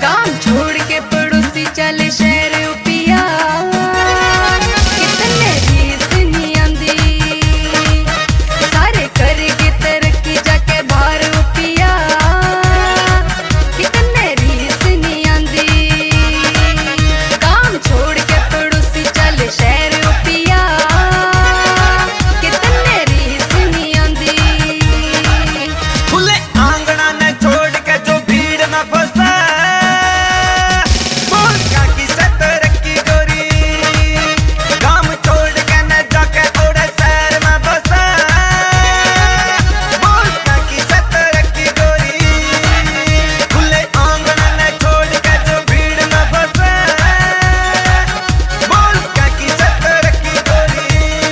काम छोड़ के पड़ोसी चले शहर पिया, कितने रीस नहीं आंदी, सारे करके तरक्की जाके बाहर पिया, कितने रीस नहीं आंदी। काम छोड़ के पड़ोसी चले शहर पिया, कितने रीस नहीं आंदी। खुले आंगना ने छोड़ के जो भीड़ में फंसा, बोल क्या की सतर की गोरी, काम छोड़ के न जाके थोड़े शहर में बसा, बोल क्या की सतर की गोरी। खुले आंगना ने छोड़ के जो भीड़ में फंसा, बोल क्या की सतर की गोरी।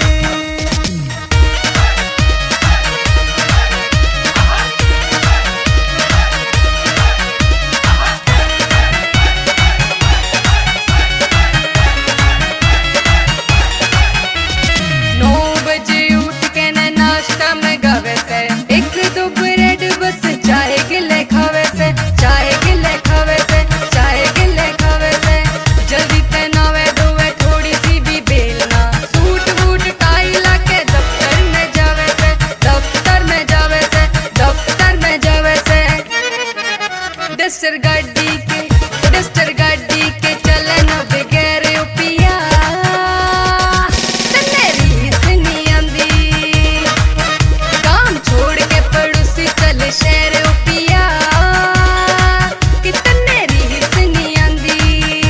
नौ बजे उठ के न नाश्ता में गावे से, एक दो ब्रेड बस चाहे गिले खावे से, चाहे गिले खावे से, चाहे गिले खावे से। जल्दी तनावे धोवे थोड़ी सी भी बेलना, सूट बूट टाई लाके दफ्तर में जावे से, दफ्तर में जावे से, दफ्तर में जावे से। डस्टर गाड़ी के चले न बगैर पिया, तन्ने रीस नहीं आंदी। काम छोड़ के पड़ोसी चले शहर पिया, कितने रीस नहीं आंदी।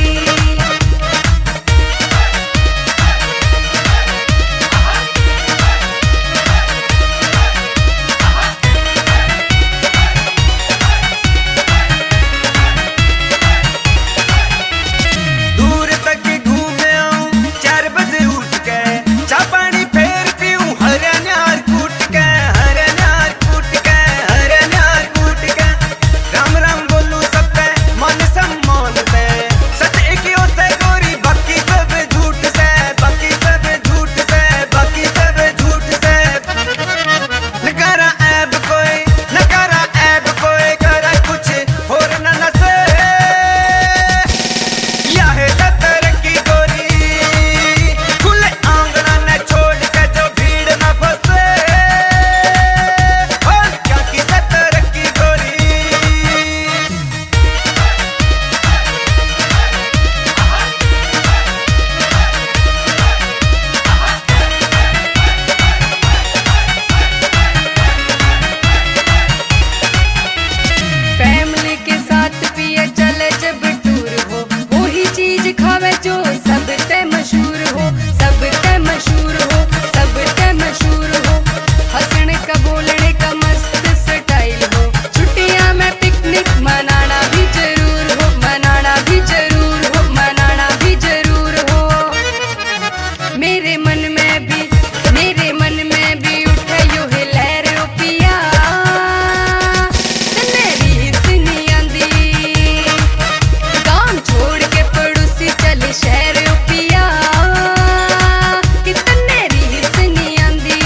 दूर तक घूमे आऊं 4 बजे उठ के, चाय पानी फेर पीऊं हरे नार कूट के, हरे नार कूट के, हरे नार कूट के। राम राम बोलूं सबके मन सम्मान से, सच एक ही होते गोरी बाकी सब झूठ से, बाकी सब झूठ से, बाकी सब झूठ से। नकारा ऐब कोई, नकारा ऐब कोई करा कुछ और न नसे, या है सतर की गोरी। खुले आंगना ने छोड़ के जो भीड़ न फंसे, बोल क्या की सतर की गोरी। फैमिली के साथ पिए चले जब टूर हो, वही चीज खावे जो सबसे मशहूर हो, सबसे मशहूर हो, सबसे मशहूर हो। हंसने का बोलने का मस्त स्टाइल हो, छुट्टियां में पिकनिक मनाना भी जरूर हो, मनाना भी जरूर हो, मनाना भी जरूर हो। मेरे मन में भी उठे यो है लहर पिया, तन्ने रीस नहीं आंदी। काम छोड़ के पड़ोसी चले शहर पिया, कितने रीस नहीं आंदी।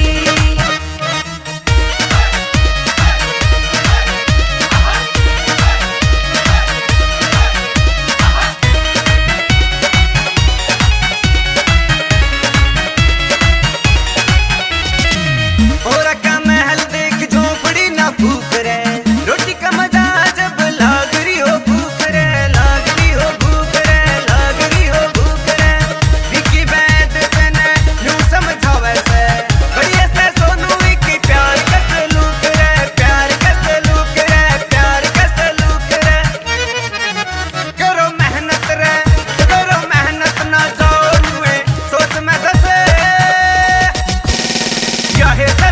और का महल देख झोपड़ी ना फूक रे, रोटी का मजा जब लाग रही हो भूख रे, लाग रही हो भूख रे, लाग रही हो भूख रे। विकी बैद तने यूं समझावे से, बढ़िया से सोनू विकी प्यार का सलूक रे, प्यार का सलूक रे, प्यार का सलूक रे। करो मेहनत रे, करो मेहनत ना जाओ रुए, सोच में धसे, या है